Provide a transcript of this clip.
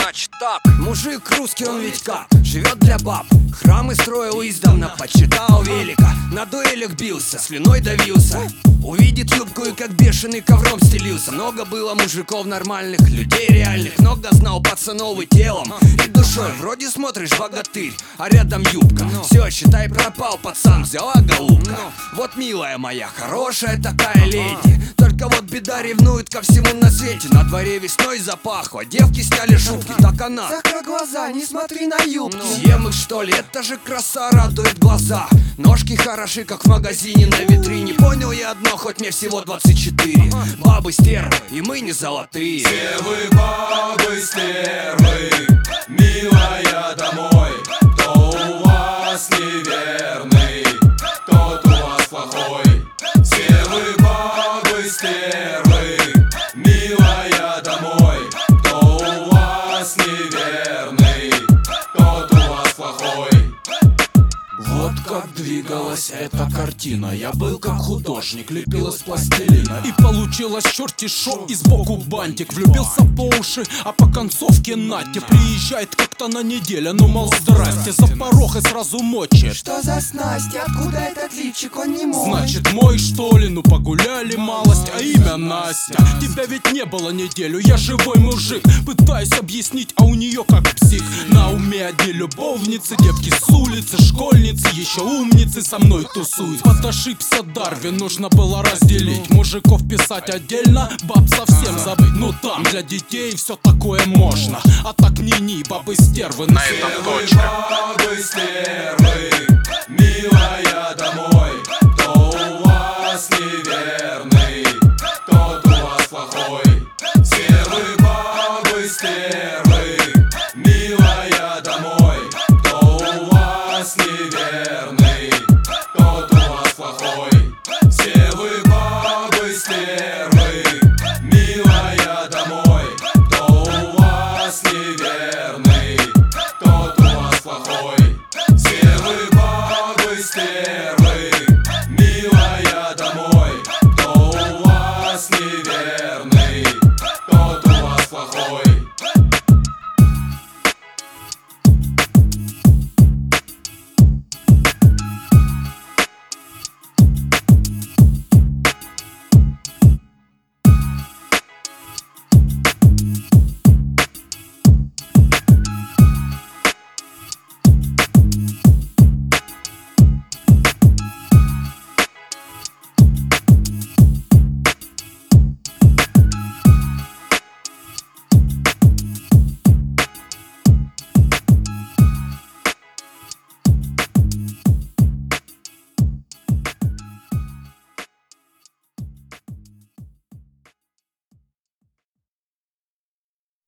значит так. Мужик русский, он ведь как, живет для баб. Храмы строил издавна, почитал велика. На дуэлях бился, слюной давился. Увидит юбку и как бешеный ковром стелился. Много было мужиков нормальных, людей реальных. Много знал пацанов и телом, и душой. Вроде смотришь богатырь, а рядом юбка. Все, считай, пропал пацан, взяла голубка. Вот милая моя, хорошая такая леди. Только вот беда, ревнует ко всему на свете. На дворе весной запахло, девки сняли шубки. Так она: закрой глаза, не смотри на юбки. съем их, что ли, это же краса радует глаза. Ножки хороши, как в магазине на витрине. Понял я одно, хоть мне всего 24. Бабы стервы, и мы не золотые. Все вы бабы стервы, милая, домой. Кто у вас неверный, тот у вас плохой. Все вы бабы стервы, милая, домой. Кто у вас неверный, тот у вас плохой. Вот как двигалась эта картина. Я был как художник, лепил из пластилина. И получилось черти шо, и сбоку бантик. Влюбился по уши, а по концовке Натя приезжает как-то на неделю, ну мол здрасте. За порог и сразу мочит. Что за снасть, откуда этот лифчик, он не мой. Значит мой что ли, ну погуляли малость, а имя Настя. Тебя ведь не было неделю, я живой мужик. Пытаюсь объяснить, а у нее как псих. На уме одни любовницы, девки с улицы, школьницы, еще умницы со мной тусуют. Вот ошибся Дарвин, нужно было разделить. Мужиков писать отдельно, баб совсем забыть. Ну там для детей все такое можно. А так ни-ни, бабы стервы. На этом точка. Бабы стервы, милая, домой.